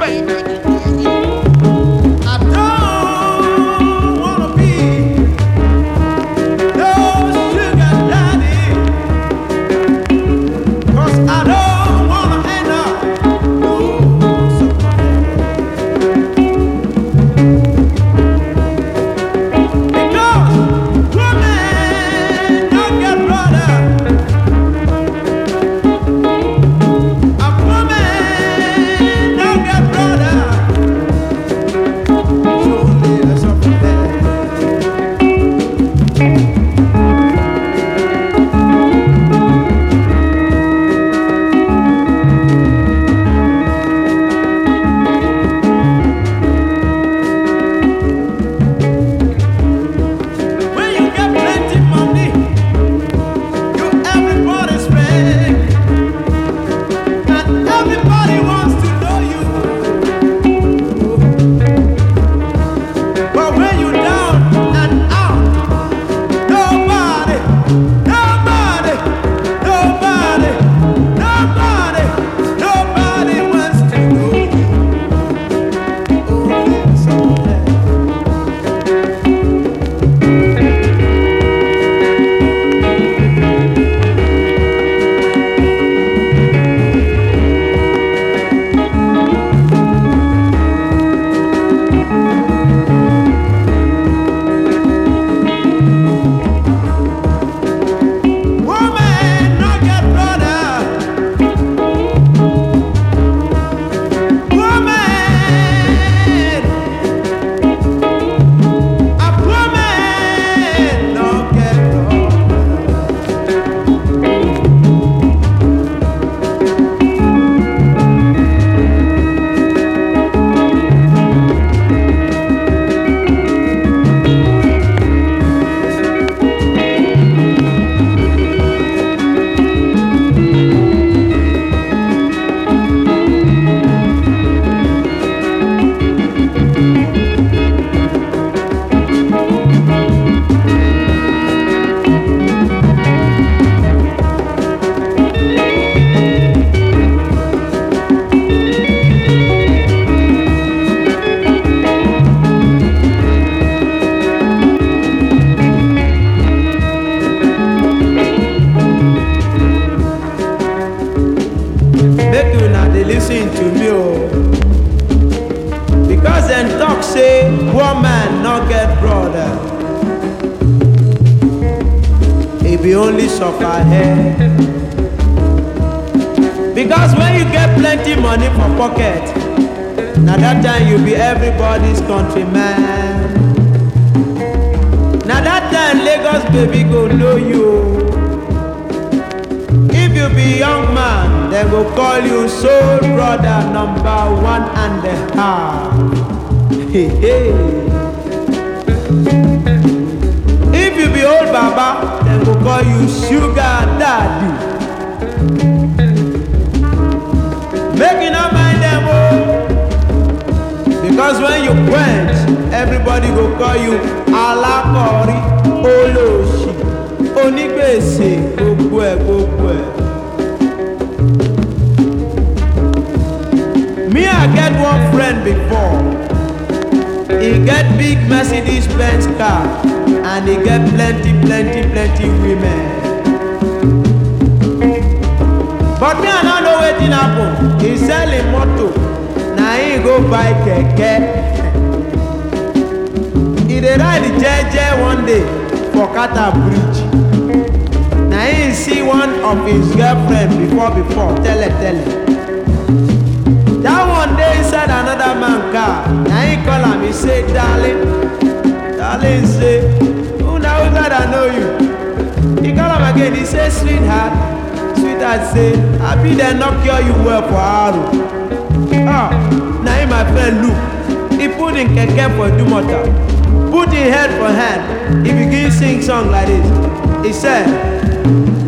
We only suffer here. Because when you get plenty money for pocket, now that time you be everybody's countryman. Now that time Lagos baby go know you. If you be young man, they go call you soul brother #1.5. Hey, hey. If you be old baba, they go call you sugar daddy. Make you not mind them all. Because when you quench, everybody go call you alakori, oloshi, onigbese, gbogbo. Me, I get one friend before. He get big Mercedes Benz car and he get plenty women. But me, I don't know wetin happen. He sell him motor, now he go buy keke. He dey ride jeje one day for Kata Bridge. Now he see one of his girlfriend before tell her. That one day inside another man car, now he call him, he say, darling, say, who that I know you? He call him again, he say, sweetheart say, I be there not cure you well for Aru. Now he my friend look, he put in keke for Dumota, put in head for hand, he begin sing song like this. He said,